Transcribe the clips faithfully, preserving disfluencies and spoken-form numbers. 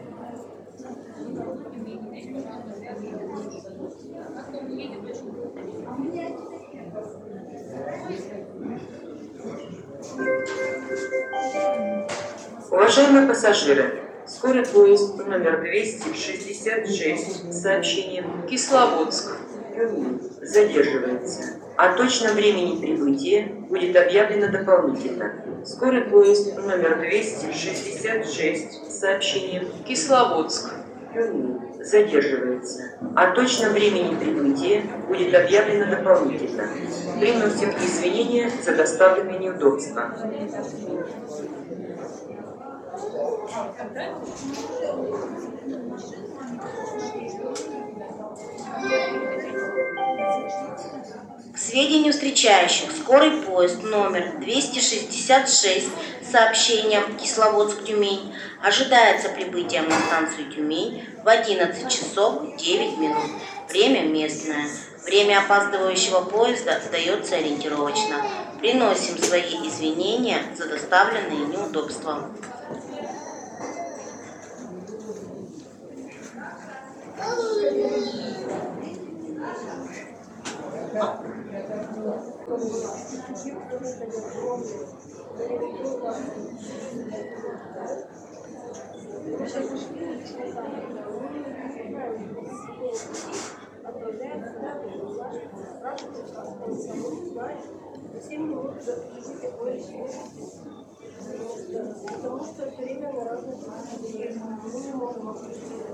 Уважаемые пассажиры, скорый поезд номер двести шестьдесят шесть с сообщением Кисловодск задерживается. О точном времени прибытия будет объявлено дополнительно. Скорый поезд номер двести шестьдесят шесть с сообщением Кисловодск задерживается. О точном времени прибытия будет объявлено дополнительно. Приносим извинения за доставленные неудобства. К сведению встречающих, скорый поезд номер двести шестьдесят шесть с сообщением Кисловодск-Тюмень ожидается прибытием на станцию Тюмень в одиннадцать часов девять минут. Время местное. Время опаздывающего поезда дается ориентировочно. Приносим свои извинения за доставленные неудобства. Потому что все время на разных мы не можем определить.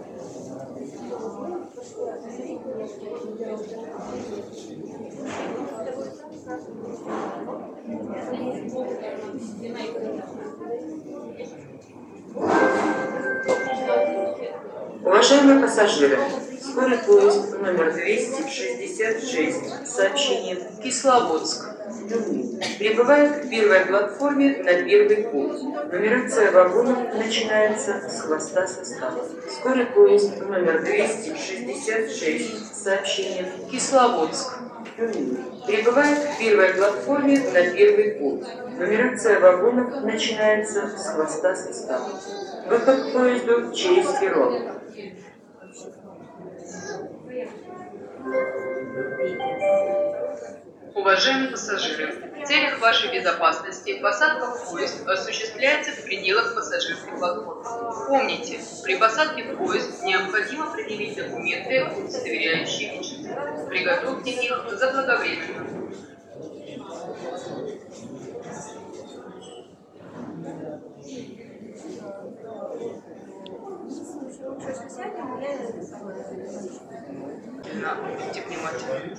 Уважаемые пассажиры, скорый поезд номер двести шестьдесят шесть с сообщением Кисловодск прибывает к первой платформе на первый путь. Нумерация вагонов начинается с хвоста состава. Скорый поезд номер двести шестьдесят шесть с сообщением Кисловодск прибывает к первой платформе на первый путь. Нумерация вагонов начинается с хвоста состава. Выход к поезду через перрон. Уважаемые пассажиры, в целях вашей безопасности посадка в поезд осуществляется в пределах пассажирской платформы. Помните, при посадке в поезд необходимо предъявить документы, удостоверяющие личность. Приготовьте их заблаговременно. Да, будьте внимательны.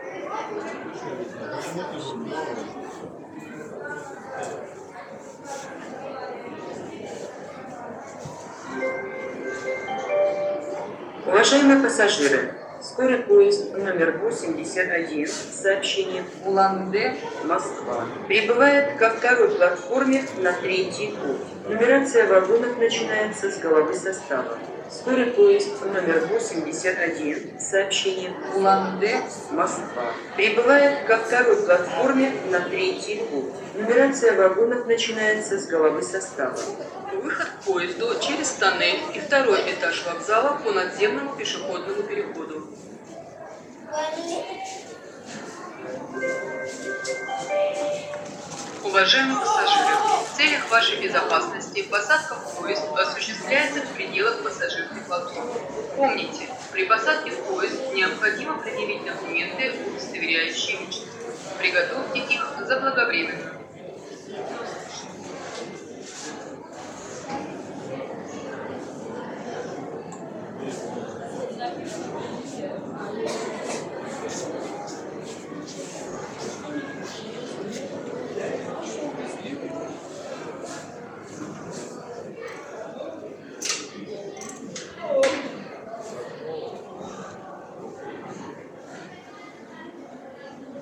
Уважаемые пассажиры, скорый поезд номер восемьдесят один с сообщением Улан-Удэ, Москва прибывает ко второй платформе на третий путь. Нумерация вагонов начинается с головы состава. Скорый поезд номер восемьдесят один с сообщением Улан-Удэ, Москва прибывает ко второй платформе на третий путь. Нумерация вагонов начинается с головы состава. Выход к поезду через тоннель и второй этаж вокзала по надземному пешеходному переходу. Уважаемые пассажиры, в целях вашей безопасности посадка в поезд осуществляется в пределах пассажирской платформы. Помните, при посадке в поезд необходимо предъявить документы, удостоверяющие личность. Приготовьте их заблаговременно.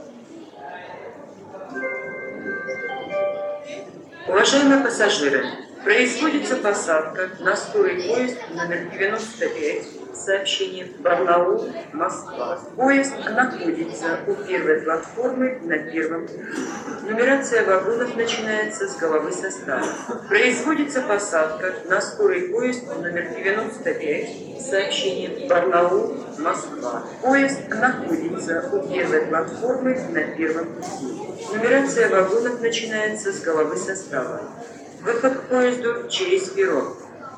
Уважаемые пассажиры, Производится посадка на скорый поезд номер девяносто пять. Сообщение Барнаул, Москва. Поезд находится у первой платформы на первом пути. Нумерация вагонов начинается с головы состава. Производится посадка на скорый поезд номер девяносто пять. Сообщение Барнаул, Москва. Поезд находится у первой платформы на первом пути. Нумерация вагонов начинается с головы состава. Выход к поезду через перрон.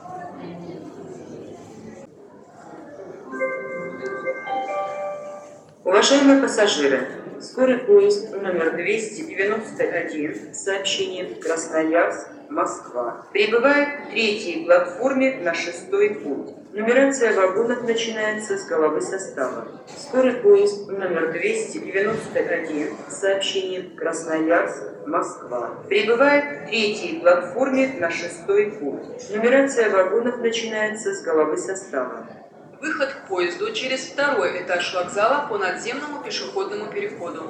Уважаемые пассажиры, скорый поезд номер двести девяносто один, сообщение Красноярск, Москва, прибывает к третьей платформе на шестой путь. Нумерация вагонов начинается с головы состава. Скорый поезд номер двести девяносто один, сообщение Красноярск, Москва, прибывает к третьей платформе на шестой путь. Нумерация вагонов начинается с головы состава. Выход к поезду через второй этаж вокзала по надземному пешеходному переходу.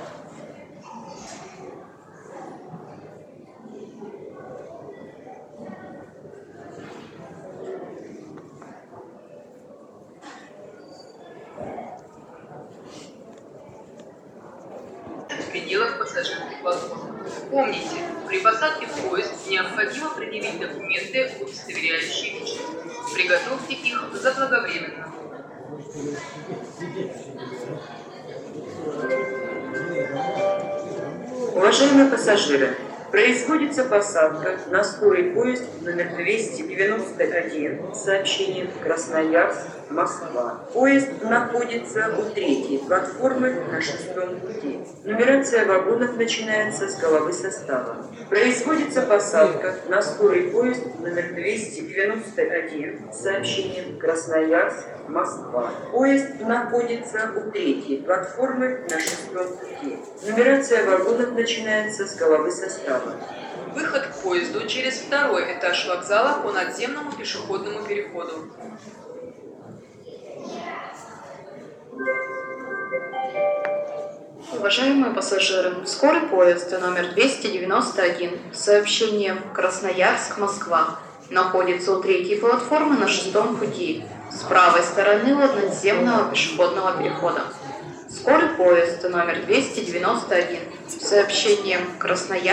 В пределах пассажирских платформ. Помните, при посадке в поезд необходимо предъявить документы, удостоверяющие личность. Приготовьте их заблаговременно. Уважаемые пассажиры, производится посадка на скорый поезд номер двести девяносто один, сообщение Красноярск, Москва. Поезд находится у третьей платформы на шестом пути. Нумерация вагонов начинается с головы состава. Производится посадка на скорый поезд номер двести девяносто один, сообщение Красноярск, Москва. Поезд находится у третьей платформы на шестом пути. Нумерация вагонов начинается с головы состава. Выход к поезду через второй этаж вокзала по надземному пешеходному переходу. Уважаемые пассажиры, скорый поезд номер двести девяносто один, сообщение Красноярск-Москва, находится у третьей платформы на шестом пути, с правой стороны от надземного пешеходного перехода. Скорый поезд номер двести девяносто один, сообщение Красноярск.